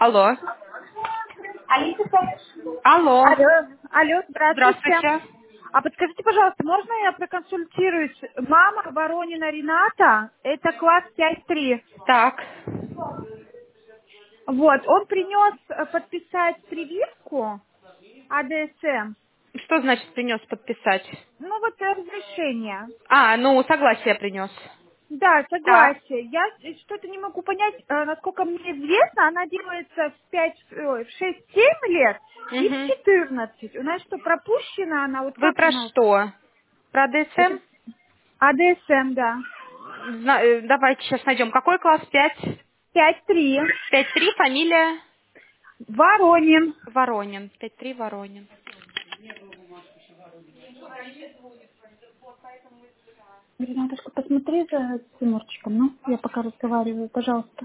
Алло. Алиса, Алло. алло, здравствуйте. Здравствуйте. А подскажите, пожалуйста, можно я проконсультируюсь? Мама Воронина Рената, это класс 5-3. Так. Вот, он принес подписать прививку АДСМ. Что значит принес подписать? Ну вот разрешение. А, ну, согласие принес. Да, Так. согласие. Я что-то не могу понять, насколько мне известно, она делается в 6-7 лет и в Угу. 14. У нас что, пропущена она? Вот Вы как у про нас? что? Про Это ДСМ? АДСМ, да. Давайте сейчас найдем. Какой класс? 5? 5-3. 5-3, фамилия? Воронин. Воронин. 5-3, Воронин. Ренатушка, посмотри за Тимурчиком, ну, я пока разговариваю, пожалуйста.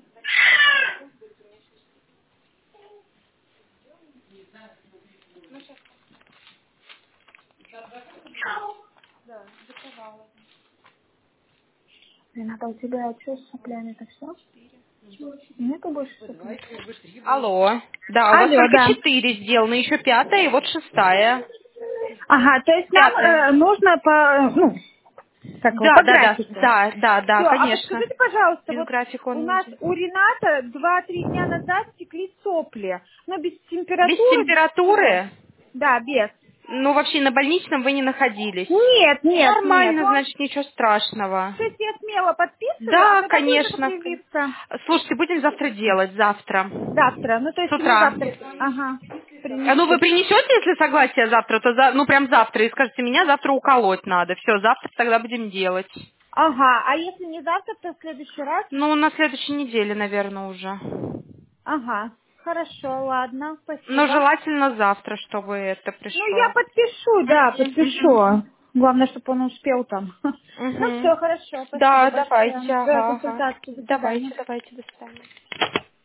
Рената, у тебя что с соплями, это все? Нету больше соплей? Алло. Да, у вас Алло, только да. 4 сделаны, еще 5 и вот 6. Ага, то есть нам 5. нужно как его, Да, по да, да, графику. да, да, да, Все, а конечно. подскажите, пожалуйста, Без вот графика у он нас нужен. у Рената 2-3 дня назад текли сопли, но без Без температуры, без всего. температуры? Да, без. Ну, вообще на больничном вы не находились. Нет, нет, нет. Нормально, Он значит, ничего страшного. то есть я смело подписываю, а Да, когда будет эта конечно. прививка? Слушайте, будем завтра делать, завтра. Завтра. Ну, то С есть мы утра. завтра, ага, Ну, вы принесу. принесете, если согласие завтра, то ну прям завтра, и скажете, меня завтра уколоть надо. Все, завтра тогда будем делать. Ага, а если не завтра, то в следующий раз? Ну, на следующей неделе, наверное, уже. Ага, хорошо, ладно, Но спасибо. желательно завтра, чтобы это Ну, я пришло. подпишу, да, Мгм, мгм, подпишу. Главное, чтобы он успел там. Ну, мгм. все, хорошо, спасибо Да, большое давайте, за ага, ага. консультацию. До свидания. Давайте, до свидания.